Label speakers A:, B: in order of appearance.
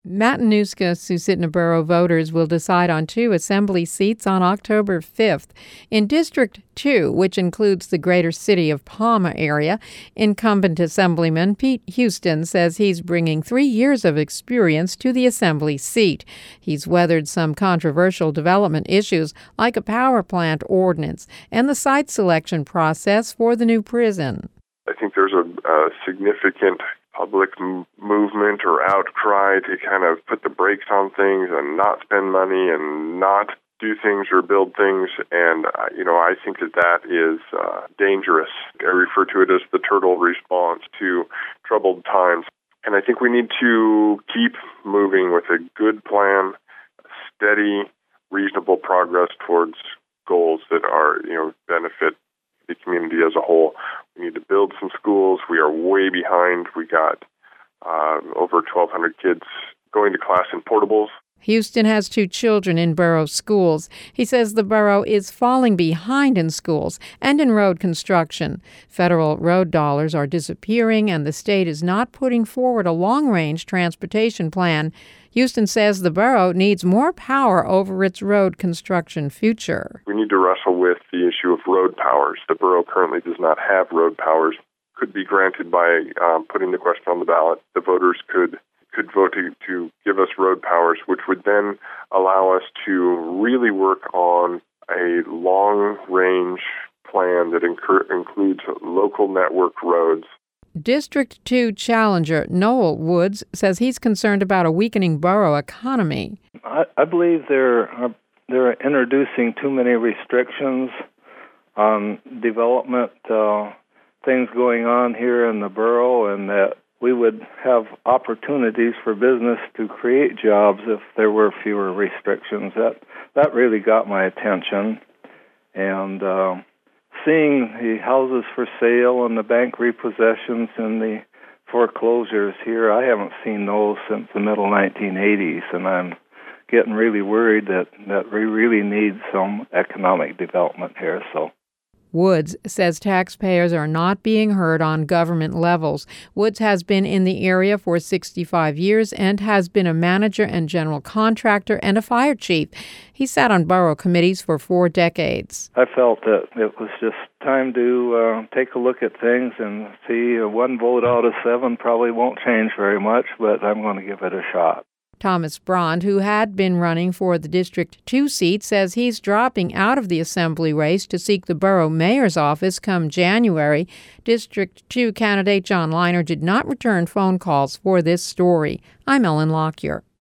A: Matanuska-Susitna Borough voters will decide on 2 assembly seats on October 5th. In District 2, which includes the greater city of Palma area, incumbent Assemblyman Pete Houston says he's bringing 3 years of experience to the assembly seat. He's weathered some controversial development issues like a power plant ordinance and the site selection process for the new prison.
B: I think there's a significant public movement or outcry to kind of put the brakes on things and not spend money and not do things or build things. And, I think that is dangerous. I refer to it as the turtle response to troubled times. And I think we need to keep moving with a good plan, steady, reasonable progress towards goals that are, benefit the community as a whole. We need to build some schools. We are way behind. We got over 1,200 kids going to class in portables.
A: Houston has 2 children in borough schools. He says the borough is falling behind in schools and in road construction. Federal road dollars are disappearing, and the state is not putting forward a long-range transportation plan. Houston says the borough needs more power over its road construction future.
B: We need to wrestle with the issue of road powers. The borough currently does not have road powers. Could be granted by putting the question on the ballot. The voters could vote to give us road powers, which would then allow us to really work on a long-range plan that includes local network roads.
A: District 2 challenger Noel Woods says he's concerned about a weakening borough economy.
C: I believe they're introducing too many restrictions on development, things going on here in the borough, and that we would have opportunities for business to create jobs if there were fewer restrictions. That really got my attention. And seeing the houses for sale and the bank repossessions and the foreclosures here, I haven't seen those since the middle 1980s, and I'm getting really worried that we really need some economic development here. So
A: Woods says taxpayers are not being heard on government levels. Woods has been in the area for 65 years and has been a manager and general contractor and a fire chief. He sat on borough committees for 4 decades.
C: I felt that it was just time to take a look at things and see. 1 vote out of 7 probably won't change very much, but I'm going to give it a shot.
A: Thomas Brond, who had been running for the District 2 seat, says he's dropping out of the assembly race to seek the borough mayor's office come January. District 2 candidate John Liner did not return phone calls for this story. I'm Ellen Lockyer.